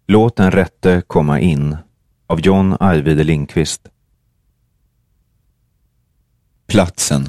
Låt den rätte komma in av John Ajvide Lindqvist. Platsen.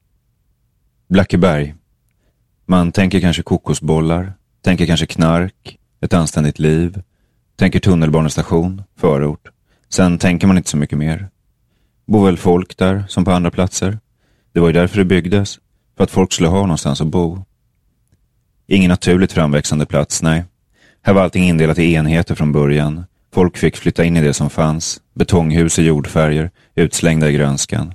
Blackeberg. Man tänker kanske kokosbollar, tänker kanske knark, ett anständigt liv, tänker tunnelbanestation, förort. Sen tänker man inte så mycket mer. Bor väl folk där som på andra platser. Det var ju därför det byggdes, för att folk skulle ha någonstans att bo. Ingen naturligt framväxande plats, nej. Här var allting indelat i enheter från början. Folk fick flytta in i det som fanns. Betonghus i jordfärger, utslängda i grönskan.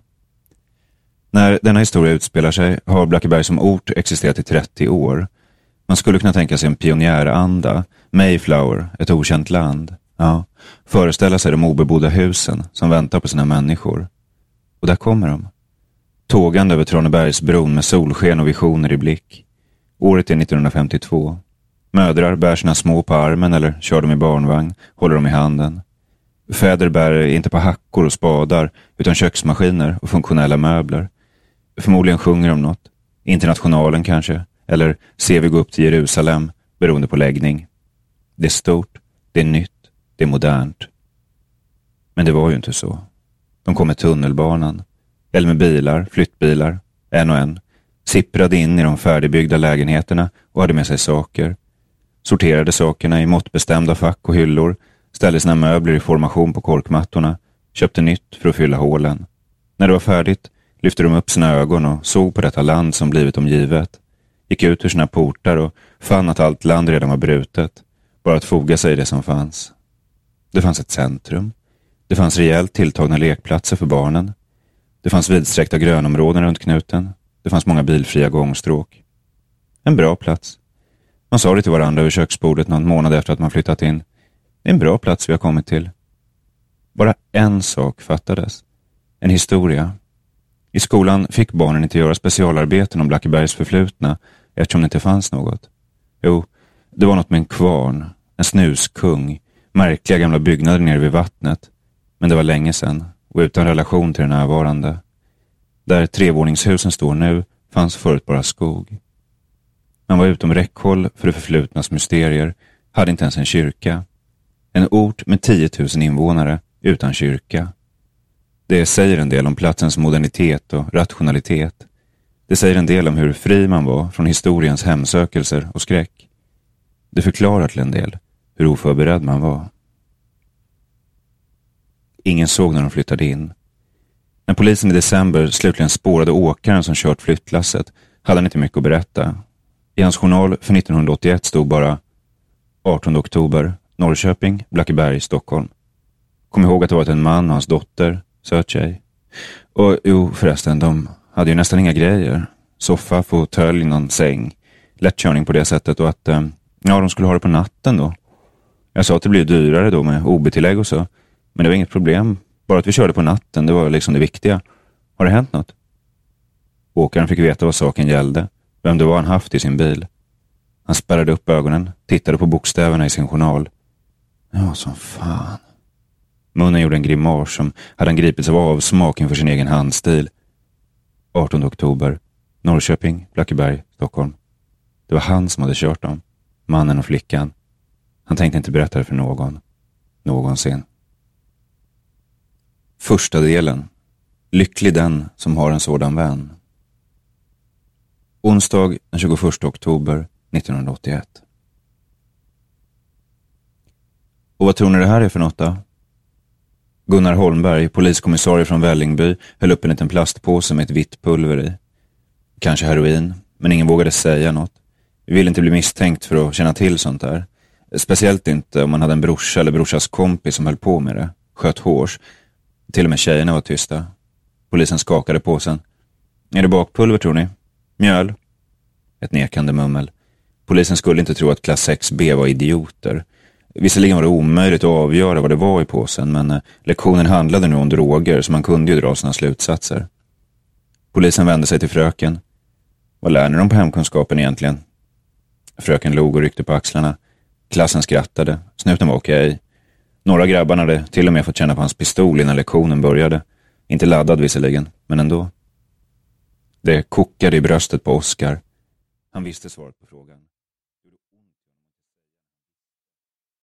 När denna historia utspelar sig har Blackeberg som ort existerat i 30 år. Man skulle kunna tänka sig en pionjäranda, Mayflower, ett okänt land. Ja, föreställa sig de obebodda husen som väntar på sina människor. Och där kommer de. Tågande över Tranebergsbron med solsken och visioner i blick. Året är 1952. Mödrar bär sina små på armen eller kör dem i barnvagn, håller dem i handen. Fäder bär inte på hackor och spadar utan köksmaskiner och funktionella möbler. Förmodligen sjunger de något. Internationalen kanske. Eller ser vi gå upp till Jerusalem, beroende på läggning. Det är stort, det är nytt, det är modernt. Men det var ju inte så. De kom med tunnelbanan. Eller med bilar, flyttbilar, en och en. Sipprade in i de färdigbyggda lägenheterna och hade med sig saker. Sorterade sakerna i måttbestämda fack och hyllor. Ställde sina möbler i formation på korkmattorna. Köpte nytt för att fylla hålen. När det var färdigt lyfte de upp sina ögon och såg på detta land som blivit omgivet. Gick ut ur sina portar och fann att allt land redan var brutet. Bara att foga sig i det som fanns. Det fanns ett centrum. Det fanns rejält tilltagna lekplatser för barnen. Det fanns vidsträckta grönområden runt knuten. Det fanns många bilfria gångstråk. En bra plats. Man sa det till varandra över köksbordet någon månad efter att man flyttat in. Det är en bra plats vi har kommit till. Bara en sak fattades. En historia. I skolan fick barnen inte göra specialarbeten om Blackebergs förflutna eftersom det inte fanns något. Jo, det var något med en kvarn, en snuskung, märkliga gamla byggnader nere vid vattnet. Men det var länge sedan och utan relation till den närvarande. Där trevåningshusen står nu fanns förut bara skog. Man var utom räckhåll för det förflutnas mysterier, hade inte ens en kyrka. En ort med 10 000 invånare utan kyrka. Det säger en del om platsens modernitet och rationalitet. Det säger en del om hur fri man var från historiens hemsökelser och skräck. Det förklarar till en del hur oförberedd man var. Ingen såg när de flyttade in. När polisen i december slutligen spårade åkaren som kört flyttlasset hade han inte mycket att berätta. I hans journal för 1981 stod bara 18 oktober, Norrköping, Blackeberg, Stockholm. Kom ihåg att det var en man och hans dotter, söt tjej. Och jo förresten, de hade ju nästan inga grejer. Soffa, fåtölj, någon säng. Lättkörning på det sättet och att de skulle ha det på natten då. Jag sa att det blir dyrare då med OB-tillägg och så. Men det var inget problem. Bara att vi körde på natten, det var liksom det viktiga. Har det hänt något? Åkaren fick veta vad saken gällde. Vem det var han haft i sin bil. Han spärrade upp ögonen, tittade på bokstäverna i sin journal. Ja, som fan. Munnen gjorde en grimas som hade han gripits av avsmak inför sin egen handstil. 18 oktober, Norrköping, Blackeberg, Stockholm. Det var han som hade kört dem. Mannen och flickan. Han tänkte inte berätta det för någon. Någonsin. Första delen. Lycklig den som har en sådan vän. Onsdag den 21 oktober 1981. Och vad tror ni det här är för något då? Gunnar Holmberg, poliskommissarie från Vällingby, höll upp en liten plastpåse med ett vitt pulver i. Kanske heroin, men ingen vågade säga något. Vi ville inte bli misstänkt för att känna till sånt där. Speciellt inte om man hade en brorsa eller brorsas kompis som höll på med det. Sköt hårs. Till och med tjejerna var tysta. Polisen skakade påsen. Är det bakpulver tror ni? Mjöl? Ett nekande mummel. Polisen skulle inte tro att klass 6B var idioter. Visserligen var det omöjligt att avgöra vad det var i påsen, men lektionen handlade nu om droger så man kunde ju dra sina slutsatser. Polisen vände sig till fröken. Vad lär ni dem på hemkunskapen egentligen? Fröken log och ryckte på axlarna. Klassen skrattade. Snuten var okej. Några grabbarna hade till och med fått känna på hans pistol innan lektionen började. Inte laddad visserligen, men ändå. Det kokade i bröstet på Oskar. Han visste svaret på frågan.